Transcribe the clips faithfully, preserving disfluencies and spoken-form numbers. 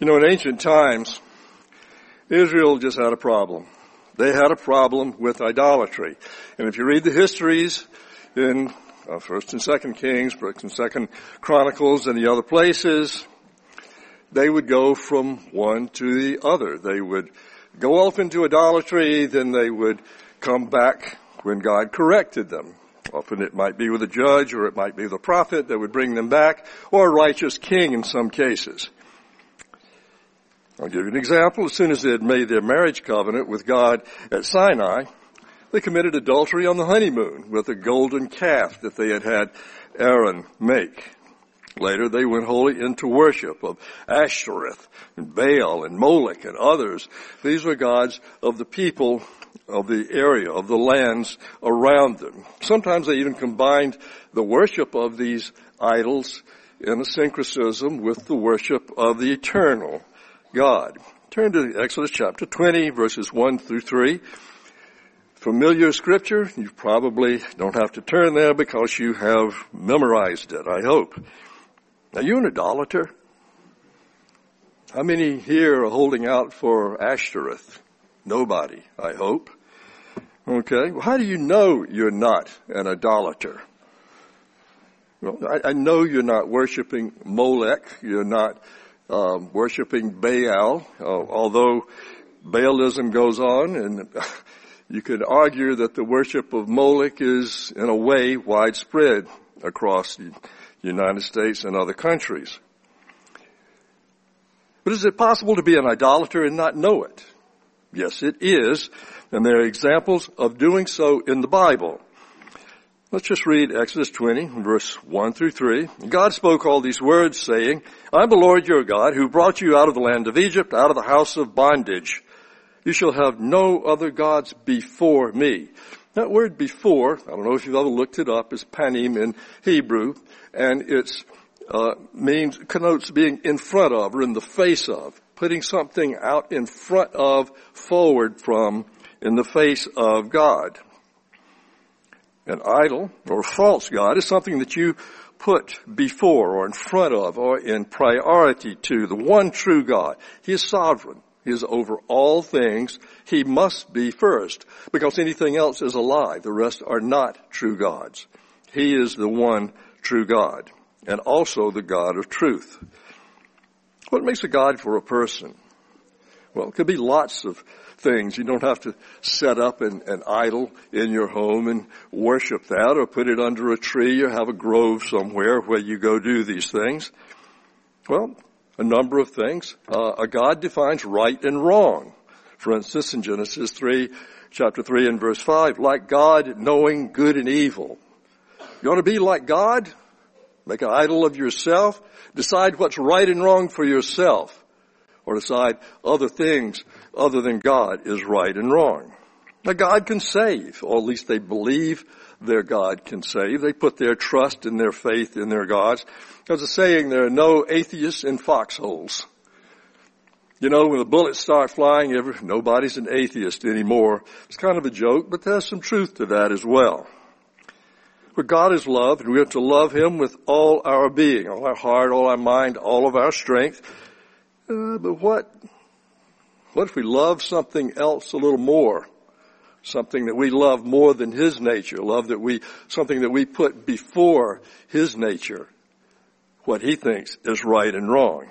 You know, in ancient times, Israel just had a problem. They had a problem with idolatry. And if you read the histories in uh, First and Second Kings, First and Second Chronicles, and the other places, they would go from one to the other. They would go off into idolatry, then they would come back when God corrected them. Often it might be with a judge, or it might be the prophet that would bring them back, or a righteous king in some cases. I'll give you an example. As soon as they had made their marriage covenant with God at Sinai, they committed adultery on the honeymoon with a golden calf that they had had Aaron make. Later, they went wholly into worship of Ashtoreth and Baal and Molech and others. These were gods of the people of the area, of the lands around them. Sometimes they even combined the worship of these idols in a syncretism with the worship of the eternal God. Turn to Exodus chapter twenty, verses one through three. Familiar scripture. You probably don't have to turn there because you have memorized it, I hope. Are you an idolater? How many here are holding out for Ashtoreth? Nobody, I hope. Okay. Well, how do you know you're not an idolater? Well, I, I know you're not worshiping Molech. You're not um, worshiping Baal, uh, although Baalism goes on, and you could argue that the worship of Molech is, in a way, widespread across the United States and other countries. But is it possible to be an idolater and not know it? Yes, it is, and there are examples of doing so in the Bible. Let's just read Exodus twenty, verse one through three. God spoke all these words, saying, I am the Lord your God, who brought you out of the land of Egypt, out of the house of bondage. You shall have no other gods before me. That word before, I don't know if you've ever looked it up, is panim in Hebrew, and it's uh means, connotes being in front of or in the face of, putting something out in front of, forward from, in the face of God. An idol or false god is something that you put before or in front of or in priority to the one true God. He is sovereign. He is over all things. He must be first, because anything else is a lie. The rest are not true gods. He is the one true God, and also the God of truth. What makes a god for a person? Well, it could be lots of things. You don't have to set up an, an idol in your home and worship that, or put it under a tree, or have a grove somewhere where you go do these things. Well, a number of things. Uh, a God defines right and wrong. For instance, in Genesis three, chapter three and verse five, like God, knowing good and evil. You want to be like God? Make an idol of yourself. Decide what's right and wrong for yourself. Or decide other things other than God is right and wrong. Now, God can save, or at least they believe their God can save. They put their trust and their faith in their gods. There's a saying, there are no atheists in foxholes. You know, when the bullets start flying, every, nobody's an atheist anymore. It's kind of a joke, but there's some truth to that as well. For God is love, and we have to love Him with all our being, all our heart, all our mind, all of our strength. Uh, but what, what if we love something else a little more? Something that we love more than His nature, love that we, something that we put before His nature, what He thinks is right and wrong.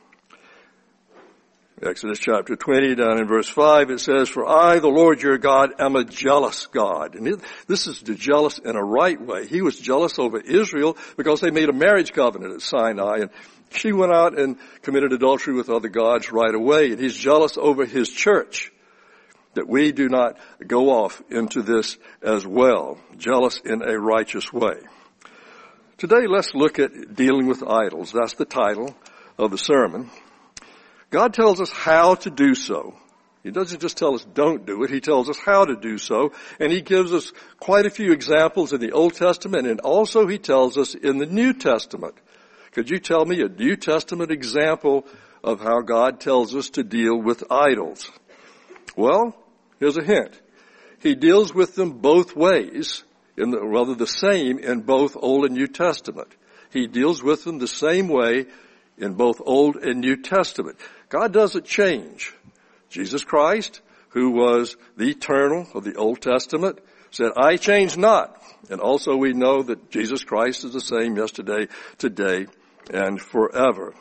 Exodus chapter twenty, down in verse five, it says, For I, the Lord your God, am a jealous God. And it, this is to jealous in a right way. He was jealous over Israel because they made a marriage covenant at Sinai, and she went out and committed adultery with other gods right away. And He's jealous over His church, that we do not go off into this as well. Jealous in a righteous way. Today, let's look at dealing with idols. That's the title of the sermon. God tells us how to do so. He doesn't just tell us don't do it. He tells us how to do so. And He gives us quite a few examples in the Old Testament, and also He tells us in the New Testament. Could you tell me a New Testament example of how God tells us to deal with idols? Well, here's a hint. He deals with them both ways, in the, rather the same in both Old and New Testament. He deals with them the same way in both Old and New Testament. God doesn't change. Jesus Christ, who was the eternal of the Old Testament, said, I change not. And also we know that Jesus Christ is the same yesterday, today, and forever.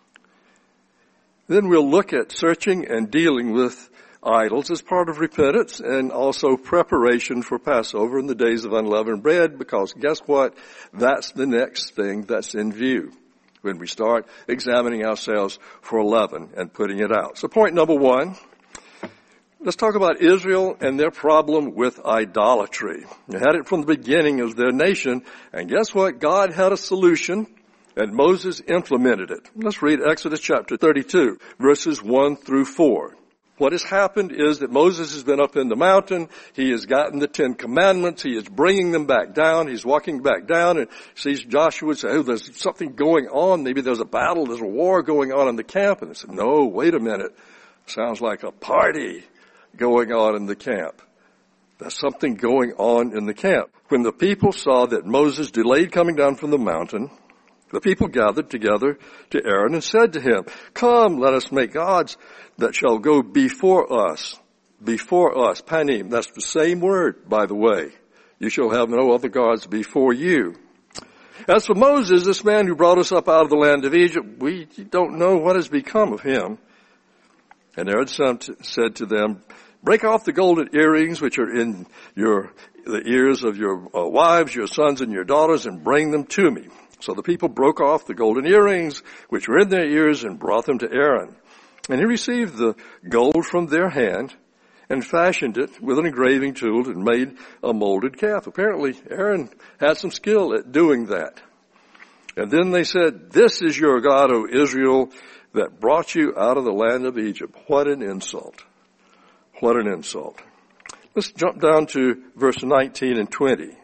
Then we'll look at searching and dealing with idols as part of repentance and also preparation for Passover in the days of unleavened bread, because guess what? That's the next thing that's in view when we start examining ourselves for leaven and putting it out. So point number one, let's talk about Israel and their problem with idolatry. They had it from the beginning of their nation, and guess what? God had a solution, and Moses implemented it. Let's read Exodus chapter thirty-two, verses one through four. What has happened is that Moses has been up in the mountain. He has gotten the Ten Commandments. He is bringing them back down. He's walking back down and sees Joshua say, oh, there's something going on. Maybe there's a battle. There's a war going on in the camp. And they said, no, wait a minute. Sounds like a party going on in the camp. There's something going on in the camp. When the people saw that Moses delayed coming down from the mountain, the people gathered together to Aaron and said to him, come, let us make gods that shall go before us. Before us. Panim. That's the same word, by the way. You shall have no other gods before you. As for Moses, this man who brought us up out of the land of Egypt, we don't know what has become of him. And Aaron said to them, break off the golden earrings which are in your the ears of your uh, wives, your sons, and your daughters, and bring them to me. So the people broke off the golden earrings which were in their ears and brought them to Aaron. And he received the gold from their hand and fashioned it with an engraving tool and made a molded calf. Apparently, Aaron had some skill at doing that. And then they said, this is your God, O Israel, that brought you out of the land of Egypt. What an insult. What an insult. Let's jump down to verse nineteen and twenty.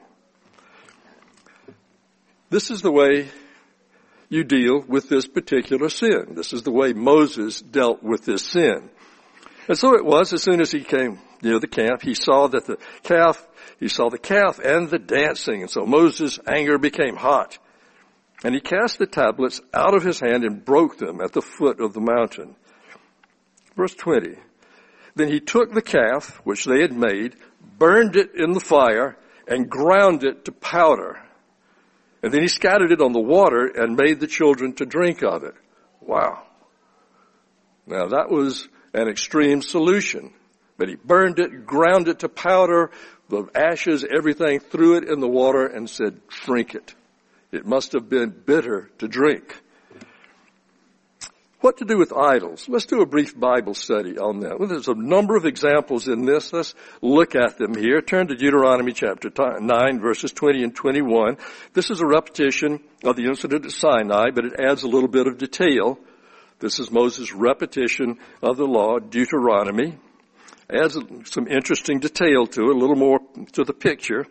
This is the way you deal with this particular sin. This is the way Moses dealt with this sin. And so it was, as soon as he came near the camp, he saw that the calf, he saw the calf and the dancing. And so Moses' anger became hot. And he cast the tablets out of his hand and broke them at the foot of the mountain. Verse twenty. Then he took the calf, which they had made, burned it in the fire, and ground it to powder. And then he scattered it on the water and made the children to drink of it. Wow. Now that was an extreme solution. But he burned it, ground it to powder, the ashes, everything, threw it in the water and said, drink it. It must have been bitter to drink. What to do with idols? Let's do a brief Bible study on that. Well, there's a number of examples in this. Let's look at them here. Turn to Deuteronomy chapter nine, verses twenty and twenty-one. This is a repetition of the incident at Sinai, but it adds a little bit of detail. This is Moses' repetition of the law, Deuteronomy. Adds some interesting detail to it, a little more to the picture.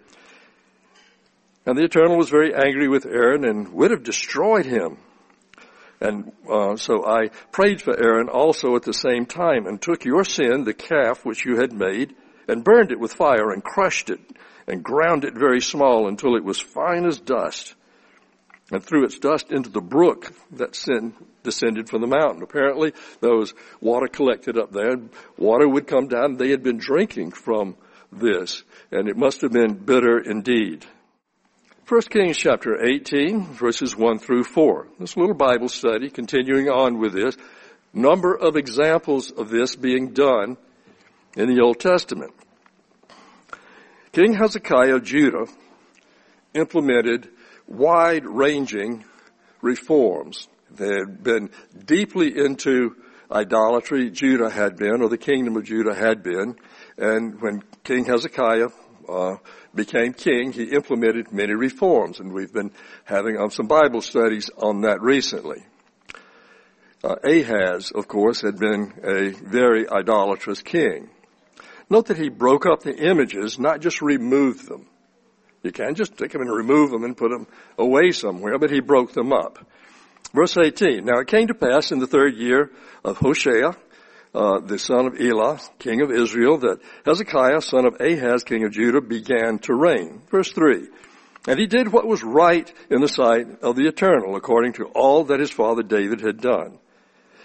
And the Eternal was very angry with Aaron and would have destroyed him. And uh, so I prayed for Aaron also at the same time and took your sin, the calf which you had made, and burned it with fire and crushed it and ground it very small until it was fine as dust, and threw its dust into the brook that sin descended from the mountain. Apparently there was water collected up there, and water would come down. They had been drinking from this, and it must have been bitter indeed. First Kings chapter eighteen, verses one through four. This little Bible study, continuing on with this, number of examples of this being done in the Old Testament. King Hezekiah of Judah implemented wide-ranging reforms. They had been deeply into idolatry, Judah had been, or the kingdom of Judah had been, and when King Hezekiah uh, became king, he implemented many reforms, and we've been having um, some Bible studies on that recently. Uh, Ahaz, of course, had been a very idolatrous king. Note that he broke up the images, not just removed them. You can't just take them and remove them and put them away somewhere, but he broke them up. Verse eighteen, now it came to pass in the third year of Hoshea, Uh, the son of Elah, king of Israel, that Hezekiah, son of Ahaz, king of Judah, began to reign. Verse three, and he did what was right in the sight of the Eternal, according to all that his father David had done.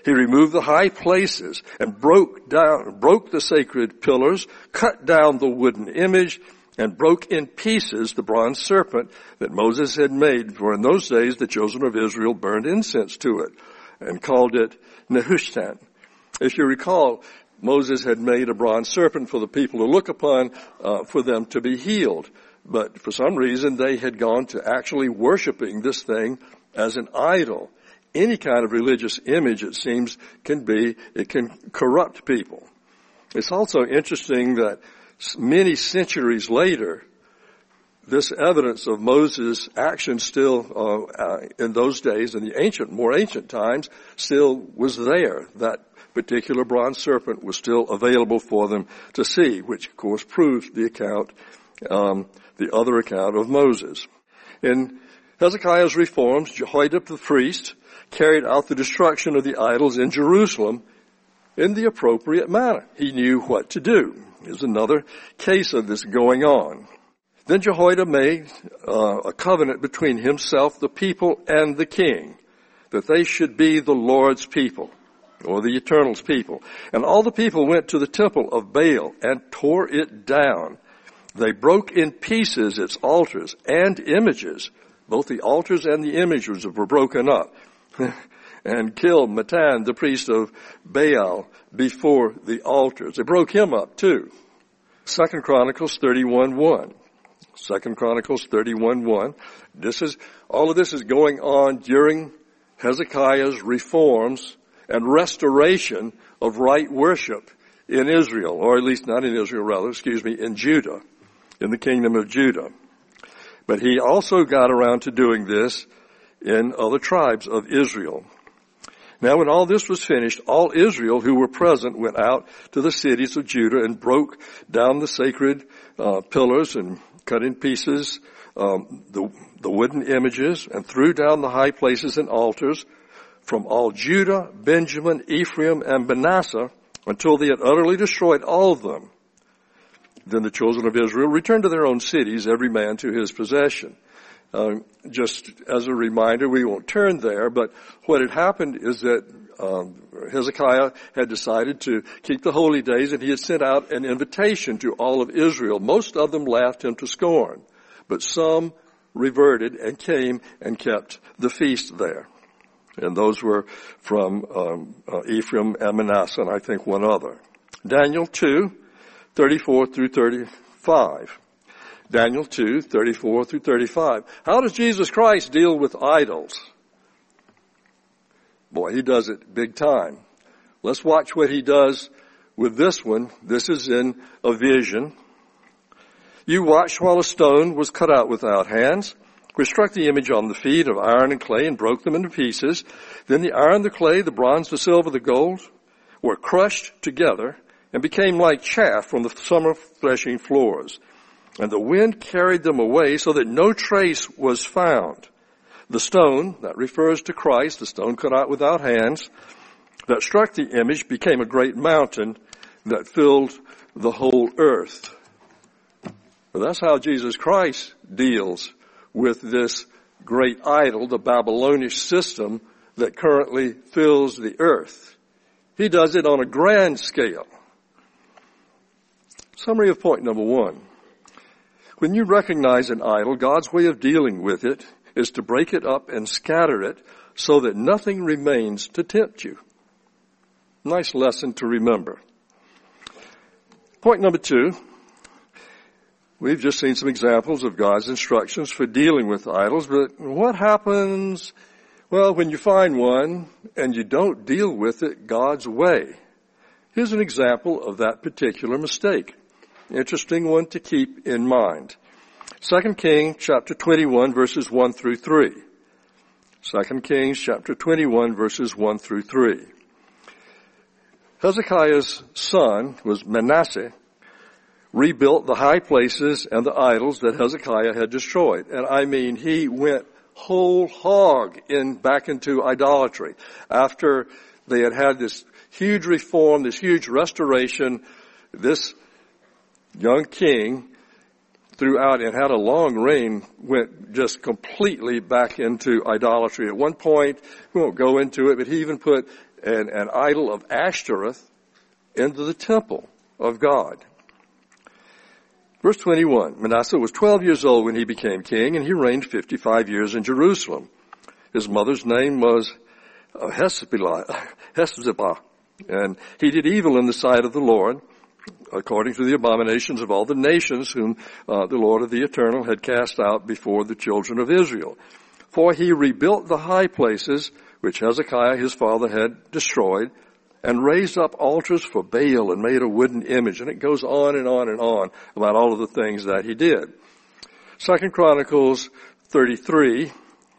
He removed the high places and broke down, broke the sacred pillars, cut down the wooden image, and broke in pieces the bronze serpent that Moses had made, for in those days the children of Israel burned incense to it and called it Nehushtan. If you recall, Moses had made a bronze serpent for the people to look upon, uh, for them to be healed. But for some reason they had gone to actually worshiping this thing as an idol. Any kind of religious image, it seems, can be, it can corrupt people. It's also interesting that many centuries later, this evidence of Moses' action still, uh, uh, in those days, in the ancient, more ancient times, still was there. That particular bronze serpent was still available for them to see, which of course proves the account, um, the other account of Moses. In Hezekiah's reforms, Jehoiada the priest carried out the destruction of the idols in Jerusalem in the appropriate manner. He knew what to do. Here's another case of this going on. Then Jehoiada made uh, a covenant between himself, the people, and the king, that they should be the Lord's people, or the Eternal's people. And all the people went to the temple of Baal and tore it down. They broke in pieces its altars and images. Both the altars and the images were broken up. And killed Matan, the priest of Baal, before the altars. They broke him up too. Second Chronicles thirty-one one. Second Chronicles thirty-one one. This is, all of this is going on during Hezekiah's reforms and restoration of right worship in Israel, or at least not in Israel, rather, excuse me, in Judah, in the kingdom of Judah. But he also got around to doing this in other tribes of Israel. Now when all this was finished, all Israel who were present went out to the cities of Judah and broke down the sacred uh, pillars and cut in pieces um, the, the wooden images and threw down the high places and altars from all Judah, Benjamin, Ephraim, and Manasseh until they had utterly destroyed all of them. Then the children of Israel returned to their own cities, every man to his possession. Uh, just as a reminder, we won't turn there, but what had happened is that um, Hezekiah had decided to keep the holy days, and he had sent out an invitation to all of Israel. Most of them laughed him to scorn, but some reverted and came and kept the feast there. And those were from um, uh, Ephraim and Manasseh, and I think one other. Daniel two, thirty-four through thirty-five. Daniel two, thirty-four through thirty-five. How does Jesus Christ deal with idols? Boy, he does it big time. Let's watch what he does with this one. This is in a vision. You watched while a stone was cut out without hands, which struck the image on the feet of iron and clay and broke them into pieces. Then the iron, the clay, the bronze, the silver, the gold were crushed together and became like chaff from the summer threshing floors. And the wind carried them away so that no trace was found. The stone, that refers to Christ, the stone cut out without hands, that struck the image became a great mountain that filled the whole earth. Well, that's how Jesus Christ deals with this great idol, the Babylonish system that currently fills the earth. He does it on a grand scale. Summary of point number one. When you recognize an idol, God's way of dealing with it is to break it up and scatter it so that nothing remains to tempt you. Nice lesson to remember. Point number two. We've just seen some examples of God's instructions for dealing with idols, but what happens, well, when you find one and you don't deal with it God's way? Here's an example of that particular mistake. Interesting one to keep in mind. Second Kings chapter twenty-one verses one through three. Second Kings chapter twenty-one verses one through three. Hezekiah's son was Manasseh, rebuilt the high places and the idols that Hezekiah had destroyed. And I mean, he went whole hog in back into idolatry. After they had had this huge reform, this huge restoration, this young king throughout and had a long reign went just completely back into idolatry. At one point, we won't go into it, but he even put an, an idol of Ashtoreth into the temple of God. Verse twenty-one, Manasseh was twelve years old when he became king, and he reigned fifty-five years in Jerusalem. His mother's name was Hephzibah, and he did evil in the sight of the Lord, according to the abominations of all the nations whom uh, the Lord of the Eternal had cast out before the children of Israel. For he rebuilt the high places which Hezekiah his father had destroyed, and raised up altars for Baal and made a wooden image. And it goes on and on and on about all of the things that he did. Second Chronicles thirty-three,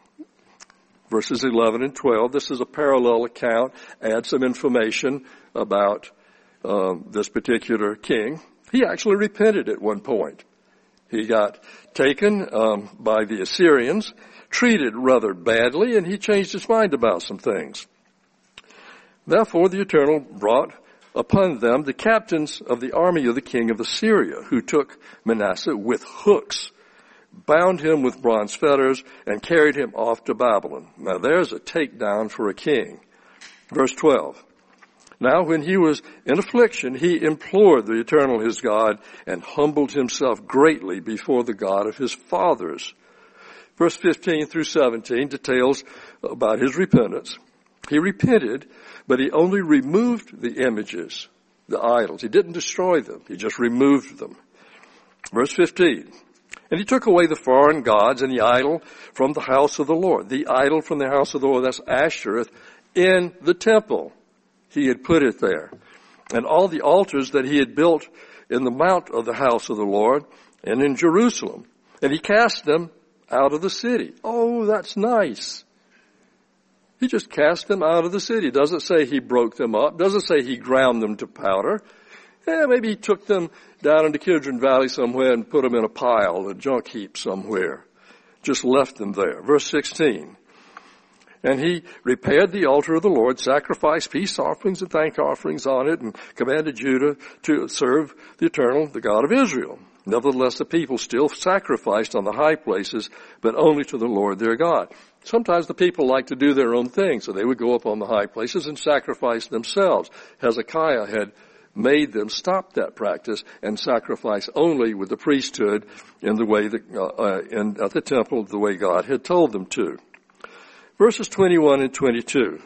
verses eleven and twelve. This is a parallel account. Adds some information about uh, this particular king. He actually repented at one point. He got taken um, by the Assyrians, treated rather badly, and he changed his mind about some things. Therefore the Eternal brought upon them the captains of the army of the king of Assyria, who took Manasseh with hooks, bound him with bronze fetters, and carried him off to Babylon. Now there's a takedown for a king. Verse twelve. Now when he was in affliction, he implored the Eternal his God, and humbled himself greatly before the God of his fathers. Verse fifteen through seventeen details about his repentance. He repented, but he only removed the images, the idols. He didn't destroy them. He just removed them. Verse fifteen. And he took away the foreign gods and the idol from the house of the Lord. The idol from the house of the Lord, that's Ashtoreth, in the temple. He had put it there. And all the altars that he had built in the mount of the house of the Lord and in Jerusalem. And he cast them out of the city. Oh, that's nice. He just cast them out of the city. Doesn't say he broke them up. Doesn't say he ground them to powder. Yeah, maybe he took them down into Kidron Valley somewhere and put them in a pile, a junk heap somewhere. Just left them there. Verse sixteen. And he repaired the altar of the Lord, sacrificed peace offerings and thank offerings on it, and commanded Judah to serve the Eternal, the God of Israel. Nevertheless, the people still sacrificed on the high places, but only to the Lord their God. Sometimes the people like to do their own thing, so they would go up on the high places and sacrifice themselves. Hezekiah had made them stop that practice and sacrifice only with the priesthood in the way that, uh, uh, in, at the temple, the way God had told them to. Verses twenty-one and twenty-two.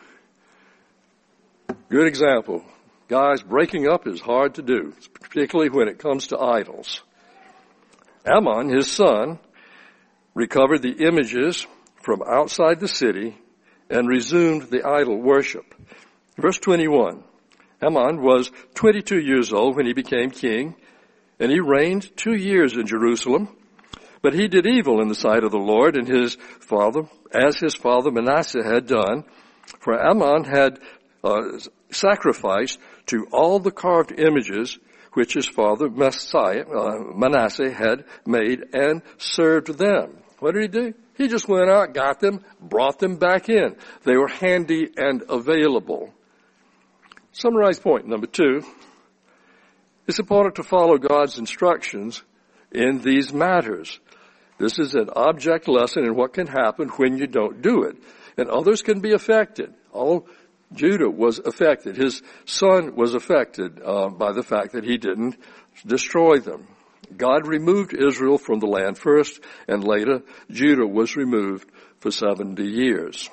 Good example. Guys, breaking up is hard to do, particularly when it comes to idols. Ammon, his son, recovered the images from outside the city and resumed the idol worship. Verse twenty-one. Ammon was twenty-two years old when he became king, and he reigned two years in Jerusalem. But he did evil in the sight of the Lord and his father, as his father Manasseh had done. For Ammon had uh, sacrificed to all the carved images which his father Messiah, uh, Manasseh had made, and served them. What did he do? He just went out, got them, brought them back in. They were handy and available. Summarize point number two. It's important to follow God's instructions in these matters. This is an object lesson in what can happen when you don't do it. And others can be affected. All Judah was affected. His son was affected uh, by the fact that he didn't destroy them. God removed Israel from the land first, and later Judah was removed for seventy years.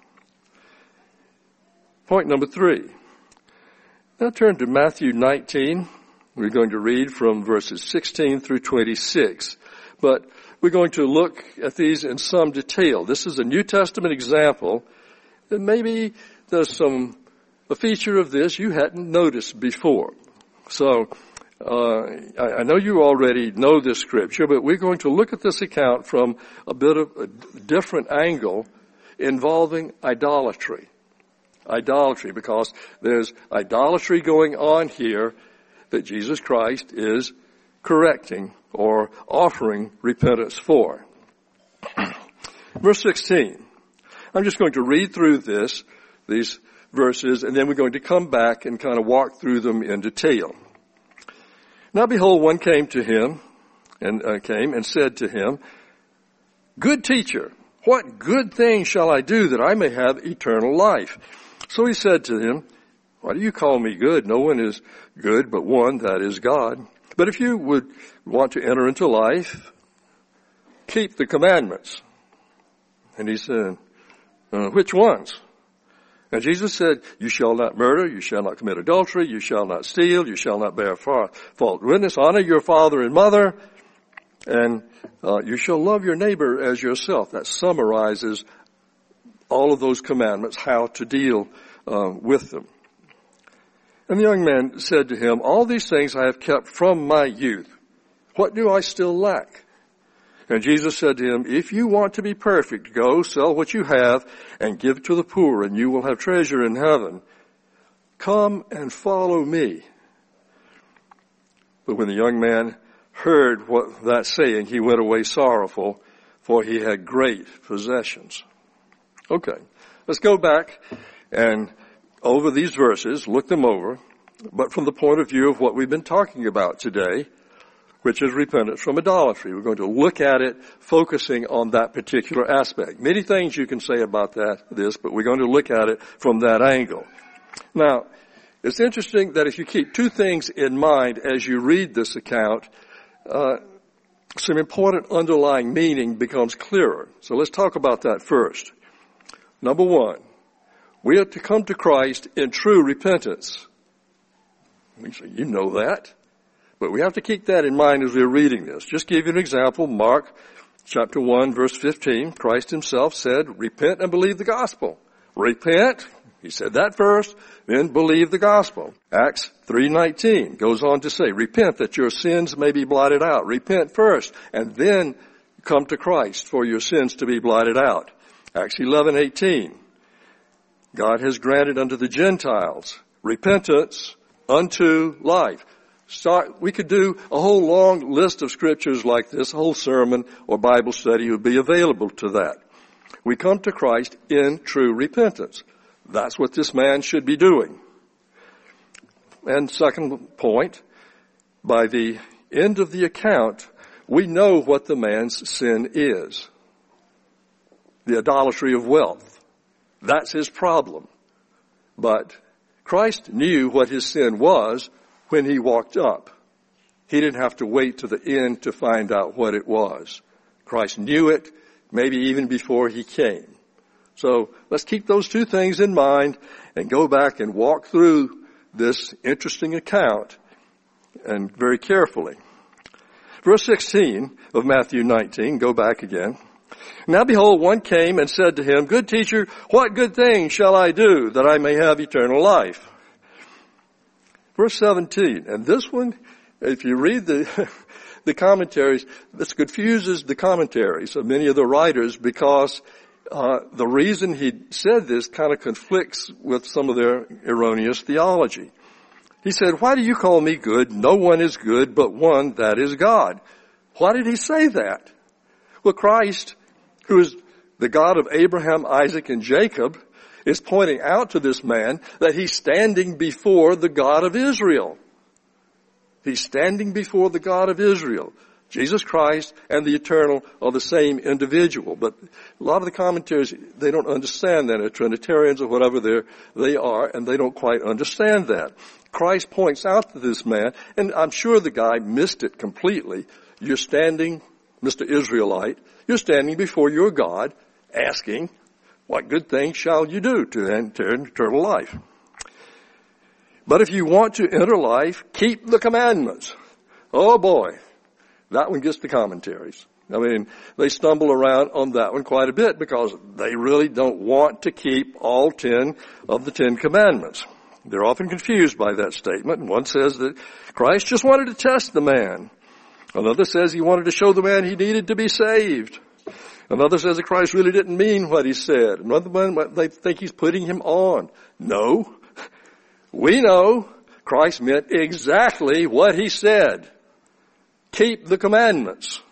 Point number three. Now turn to Matthew nineteen. We're going to read from verses sixteen through twenty-six. But we're going to look at these in some detail. This is a New Testament example, and maybe there's some a feature of this you hadn't noticed before. So uh, I, I know you already know this scripture, but we're going to look at this account from a bit of a different angle involving idolatry. Idolatry, because there's idolatry going on here that Jesus Christ is correcting or offering repentance for. Verse sixteen. I'm just going to read through this, these verses, and then we're going to come back and kind of walk through them in detail. Now behold, one came to him and uh, came and said to him, "Good teacher, what good thing shall I do that I may have eternal life?" So he said to him, why do you call me good? No one is good but one, that is God. But if you would want to enter into life, keep the commandments. And he said, uh, which ones? And Jesus said, you shall not murder, you shall not commit adultery, you shall not steal, you shall not bear false witness, honor your father and mother, and uh, you shall love your neighbor as yourself. That summarizes all of those commandments, how to deal uh, with them. And the young man said to him, all these things I have kept from my youth. What do I still lack? And Jesus said to him, if you want to be perfect, go sell what you have and give to the poor, and you will have treasure in heaven. Come and follow me. But when the young man heard what that saying, he went away sorrowful, for he had great possessions. Okay, let's go back and over these verses, look them over, but from the point of view of what we've been talking about today, which is repentance from idolatry. We're going to look at it focusing on that particular aspect. Many things you can say about that, this, but we're going to look at it from that angle. Now, it's interesting that if you keep two things in mind as you read this account, uh, some important underlying meaning becomes clearer. So let's talk about that first. Number one, we are to come to Christ in true repentance. We say, you know that. But we have to keep that in mind as we're reading this. Just give you an example. Mark chapter one, verse fifteen. Christ himself said, repent and believe the gospel. Repent. He said that first, then believe the gospel. Acts three nineteen goes on to say, repent that your sins may be blotted out. Repent first, and then come to Christ for your sins to be blotted out. Acts eleven eighteen. God has granted unto the Gentiles repentance unto life. Start, we could do a whole long list of scriptures like this. A whole sermon or Bible study would be available to that. We come to Christ in true repentance. That's what this man should be doing. And second point, by the end of the account, we know what the man's sin is. The idolatry of wealth. That's his problem. But Christ knew what his sin was when he walked up. He didn't have to wait to the end to find out what it was. Christ knew it, maybe even before he came. So let's keep those two things in mind and go back and walk through this interesting account and very carefully. Verse sixteen of Matthew nineteen, go back again. Now behold, one came and said to him, good teacher, what good thing shall I do that I may have eternal life? Verse seventeen, and this one, if you read the the commentaries, this confuses the commentaries of many of the writers because uh, the reason he said this kind of conflicts with some of their erroneous theology. He said, why do you call me good? No one is good but one, that is God. Why did he say that? Well, Christ, who is the God of Abraham, Isaac, and Jacob, is pointing out to this man that he's standing before the God of Israel. He's standing before the God of Israel. Jesus Christ and the eternal are the same individual. But a lot of the commentaries, they don't understand that. They're Trinitarians or whatever they're, they are, and they don't quite understand that. Christ points out to this man, and I'm sure the guy missed it completely. You're standing, Mister Israelite, you're standing before your God asking, what good thing shall you do to enter eternal life? But if you want to enter life, keep the commandments. Oh boy, that one gets the commentaries. I mean, they stumble around on that one quite a bit because they really don't want to keep all ten of the Ten Commandments. They're often confused by that statement. One says that Christ just wanted to test the man. Another says he wanted to show the man he needed to be saved. Another says that Christ really didn't mean what he said. Another one, they think he's putting him on. No. We know Christ meant exactly what he said. Keep the commandments.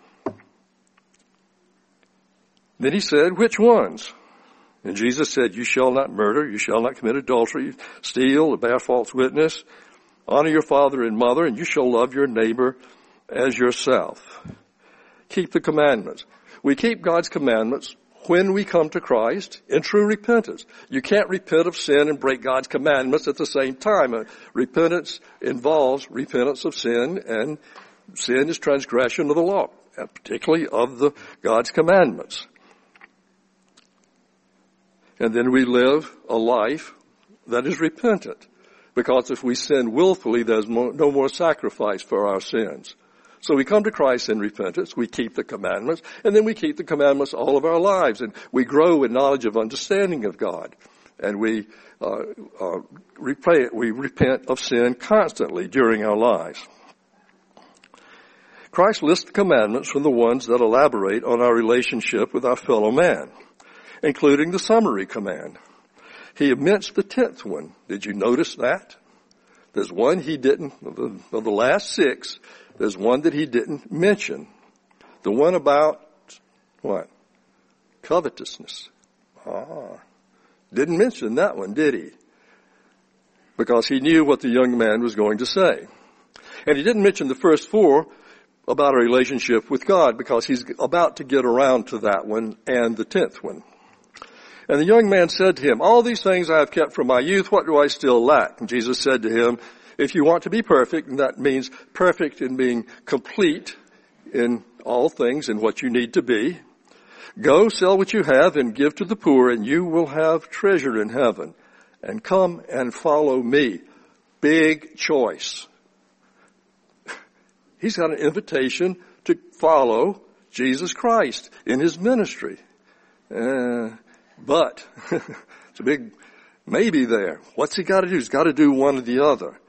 Then he said, which ones? And Jesus said, you shall not murder, you shall not commit adultery, steal, bear false witness, honor your father and mother, and you shall love your neighbor as yourself. Keep the commandments. We keep God's commandments when we come to Christ in true repentance. You can't repent of sin and break God's commandments at the same time. Uh, repentance involves repentance of sin, and sin is transgression of the law, particularly of the God's commandments. And then we live a life that is repentant, because if we sin willfully, there's no more sacrifice for our sins. So we come to Christ in repentance, we keep the commandments, and then we keep the commandments all of our lives, and we grow in knowledge of understanding of God. And we, uh, uh, repent, we repent of sin constantly during our lives. Christ lists the commandments from the ones that elaborate on our relationship with our fellow man, including the summary command. He omits the tenth one. Did you notice that? There's one he didn't, of the, of the last six, there's one that he didn't mention. The one about, what? Covetousness. Ah. Didn't mention that one, did he? Because he knew what the young man was going to say. And he didn't mention the first four about a relationship with God, because he's about to get around to that one and the tenth one. And the young man said to him, all these things I have kept from my youth, what do I still lack? And Jesus said to him, if you want to be perfect, and that means perfect in being complete in all things and what you need to be, go sell what you have and give to the poor, and you will have treasure in heaven. And come and follow me. Big choice. He's got an invitation to follow Jesus Christ in his ministry. Uh, but it's a big maybe there. What's he got to do? He's got to do one or the other.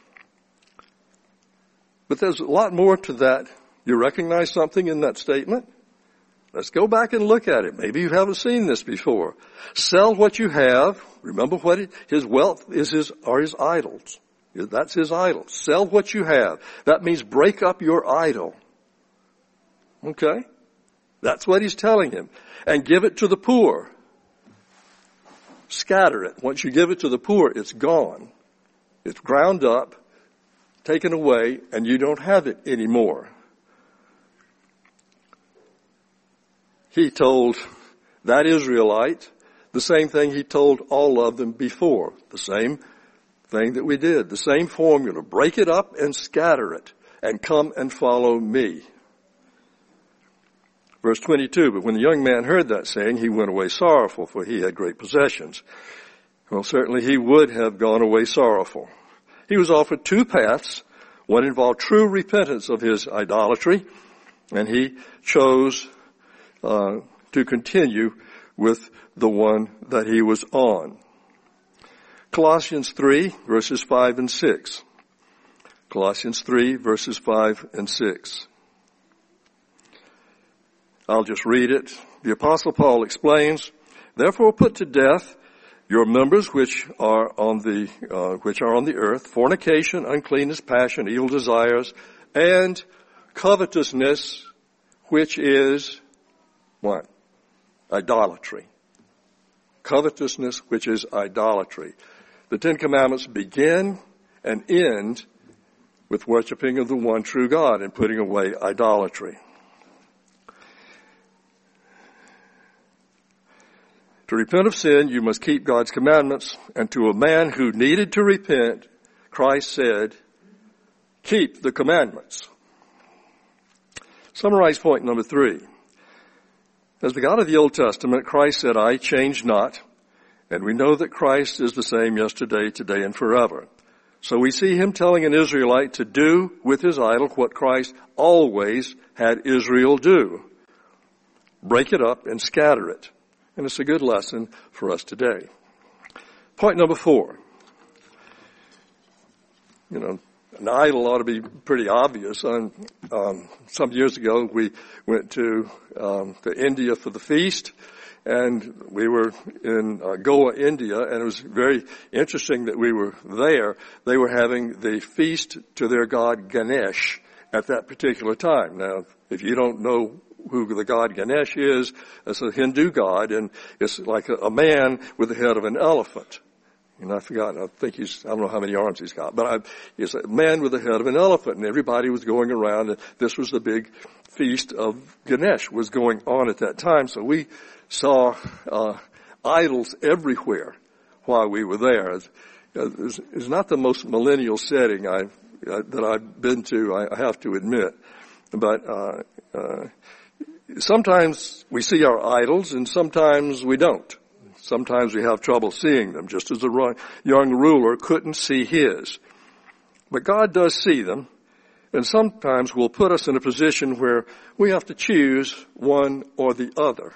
But there's a lot more to that. You recognize something in that statement? Let's go back and look at it. Maybe you haven't seen this before. Sell what you have. Remember what it, his wealth is his, are his idols. That's his idol. Sell what you have. That means break up your idol. Okay? That's what he's telling him. And give it to the poor. Scatter it. Once you give it to the poor, it's gone. It's ground up, taken away, and you don't have it anymore. He told that Israelite the same thing he told all of them before. The same thing that we did. The same formula. Break it up and scatter it, and come and follow me. Verse twenty-two, but when the young man heard that saying, he went away sorrowful, for he had great possessions. Well, certainly he would have gone away sorrowful. He was offered two paths. One involved true repentance of his idolatry, and he chose uh, to continue with the one that he was on. Colossians three, verses five and six. Colossians three, verses five and six. I'll just read it. The Apostle Paul explains, therefore put to death your members which are on the uh, which are on the earth, fornication, uncleanness, passion, evil desires, and covetousness, which is what? Idolatry. Covetousness, which is idolatry. The Ten Commandments begin and end with worshiping of the one true God and putting away idolatry. To repent of sin, you must keep God's commandments. And to a man who needed to repent, Christ said, keep the commandments. Summarize point number three. As the God of the Old Testament, Christ said, I change not. And we know that Christ is the same yesterday, today, and forever. So we see him telling an Israelite to do with his idol what Christ always had Israel do. Break it up and scatter it. And it's a good lesson for us today. Point number four. You know, an idol ought to be pretty obvious. Um, um, some years ago, we went to, um, to India for the feast, and we were in uh, Goa, India, and it was very interesting that we were there. They were having the feast to their god Ganesh at that particular time. Now, if you don't know who the god Ganesh is, it's a Hindu god, and it's like a, a man with the head of an elephant. And I forgot, I think he's, I don't know how many arms he's got, but I, he's a man with the head of an elephant, and everybody was going around, and this was the big feast of Ganesh was going on at that time. So we saw uh, idols everywhere while we were there. It's, it's not the most millennial setting I, uh, that I've been to, I, I have to admit. But uh, uh, sometimes we see our idols, and sometimes we don't. Sometimes we have trouble seeing them, just as the young ruler couldn't see his. But God does see them, and sometimes will put us in a position where we have to choose one or the other.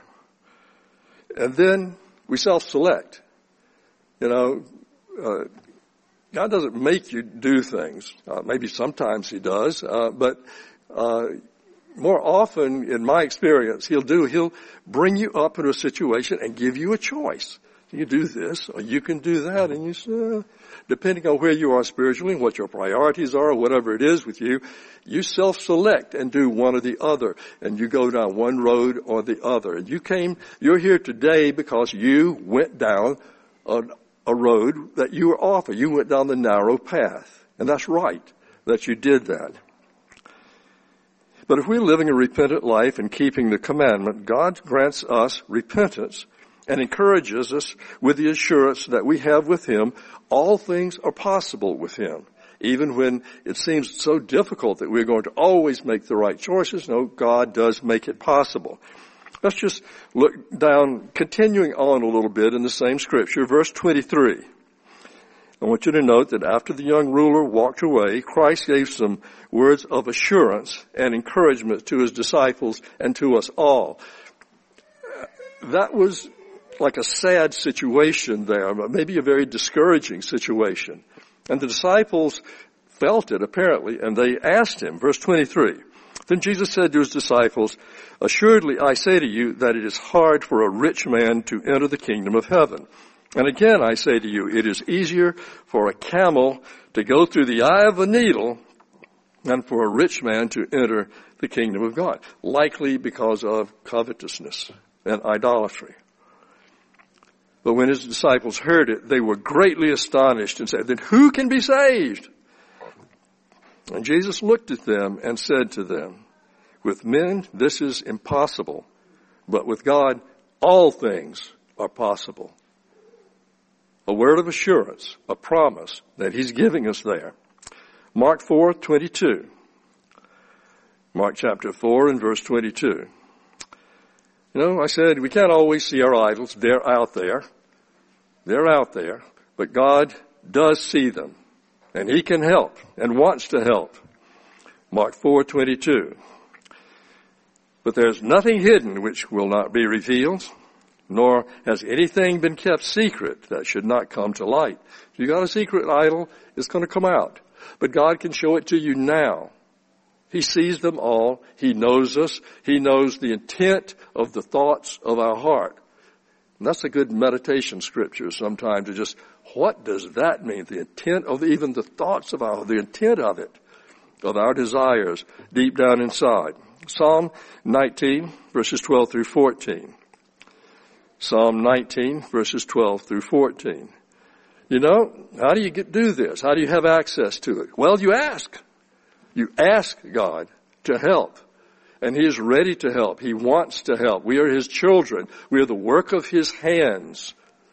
And then we self-select. You know, uh, God doesn't make you do things. Uh, maybe sometimes he does, uh, but uh more often, in my experience, he'll do, he'll bring you up into a situation and give you a choice. You do this, or you can do that, and you say, uh, depending on where you are spiritually and what your priorities are, or whatever it is with you, you self-select and do one or the other, and you go down one road or the other. And you came, you're here today because you went down a, a road that you were off of. You went down the narrow path, and that's right that you did that. But if we're living a repentant life and keeping the commandment, God grants us repentance and encourages us with the assurance that we have with him, all things are possible with him. Even when it seems so difficult that we're going to always make the right choices, no, God does make it possible. Let's just look down, continuing on a little bit in the same scripture, verse twenty-three. I want you to note that after the young ruler walked away, Christ gave some words of assurance and encouragement to his disciples and to us all. That was like a sad situation there, maybe a very discouraging situation. And the disciples felt it, apparently, and they asked him, verse twenty-three, then Jesus said to his disciples, assuredly I say to you that it is hard for a rich man to enter the kingdom of heaven. And again, I say to you, it is easier for a camel to go through the eye of a needle than for a rich man to enter the kingdom of God, likely because of covetousness and idolatry. But when his disciples heard it, they were greatly astonished and said, then who can be saved? And Jesus looked at them and said to them, with men this is impossible, but with God all things are possible. A word of assurance, a promise that he's giving us there. Mark four twenty-two. Mark chapter four and verse twenty-two. You know, I said we can't always see our idols. They're out there. They're out there. But God does see them. And he can help and wants to help. Mark four twenty-two. But there's nothing hidden which will not be revealed, nor has anything been kept secret that should not come to light. If you got a secret idol, it's going to come out. But God can show it to you now. He sees them all. He knows us. He knows the intent of the thoughts of our heart. And that's a good meditation scripture sometime to just, what does that mean? The intent of even the thoughts of our, the intent of it, of our desires deep down inside. Psalm nineteen, verses twelve through fourteen. Psalm nineteen, verses twelve through fourteen. You know, how do you get, do this? How do you have access to it? Well, you ask. You ask God to help. And he is ready to help. He wants to help. We are his children. We are the work of his hands.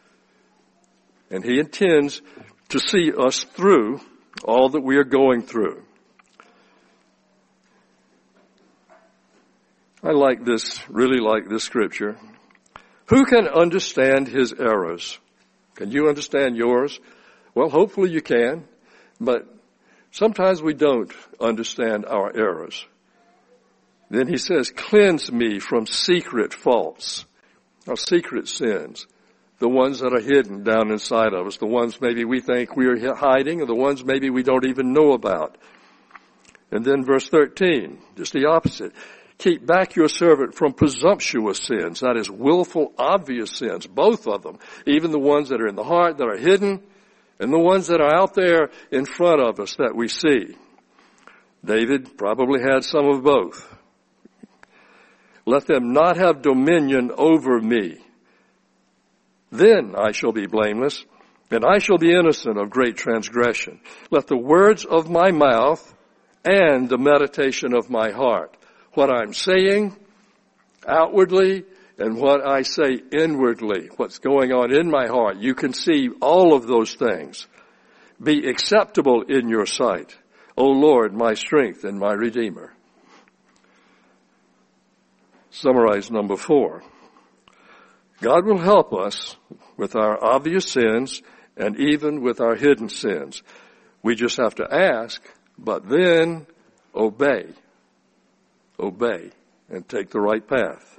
And he intends to see us through all that we are going through. I like this, really like this scripture. Who can understand his errors? Can you understand yours? Well, hopefully you can, but sometimes we don't understand our errors. Then he says, cleanse me from secret faults, or secret sins, the ones that are hidden down inside of us, the ones maybe we think we are hiding, or the ones maybe we don't even know about. And then verse thirteen, just the opposite. Keep back your servant from presumptuous sins, that is willful, obvious sins, both of them, even the ones that are in the heart, that are hidden, and the ones that are out there in front of us that we see. David probably had some of both. Let them not have dominion over me. Then I shall be blameless, and I shall be innocent of great transgression. Let the words of my mouth and the meditation of my heart, what I'm saying outwardly and what I say inwardly, what's going on in my heart, you can see all of those things, be acceptable in your sight, O Lord, my strength and my Redeemer. Summarize number four. God will help us with our obvious sins and even with our hidden sins. We just have to ask, but then obey. Obey and take the right path.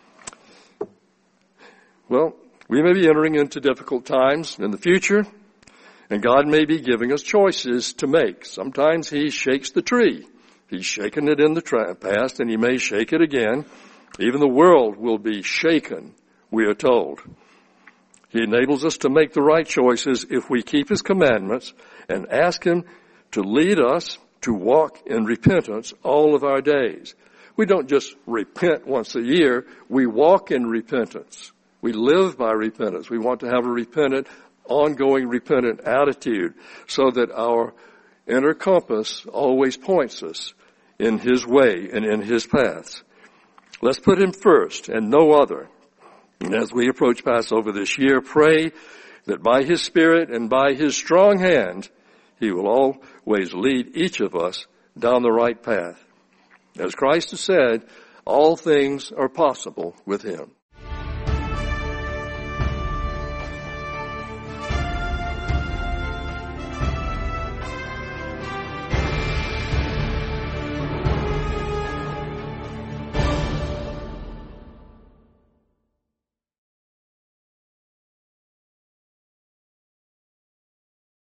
Well, we may be entering into difficult times in the future, and God may be giving us choices to make. Sometimes He shakes the tree. He's shaken it in the tra- past, and He may shake it again. Even the world will be shaken, we are told. He enables us to make the right choices if we keep His commandments and ask Him to lead us to walk in repentance all of our days. We don't just repent once a year. We walk in repentance. We live by repentance. We want to have a repentant, ongoing repentant attitude so that our inner compass always points us in His way and in His paths. Let's put Him first and no other. And as we approach Passover this year, pray that by His Spirit and by His strong hand, He will always lead each of us down the right path. As Christ has said, all things are possible with Him.